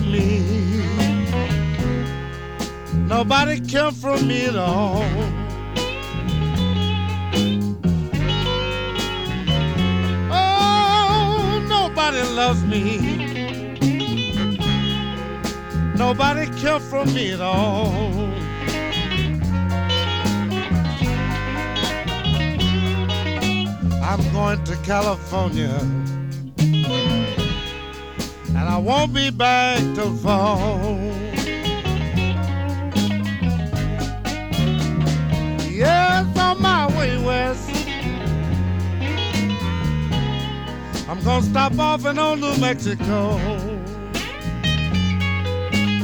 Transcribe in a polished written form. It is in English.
me. Nobody cared for me at all. Oh, nobody loves me. Nobody cared for me at all. I'm going to California, and I won't be back till fall. Yes, on my way west, I'm gonna stop off in old New Mexico.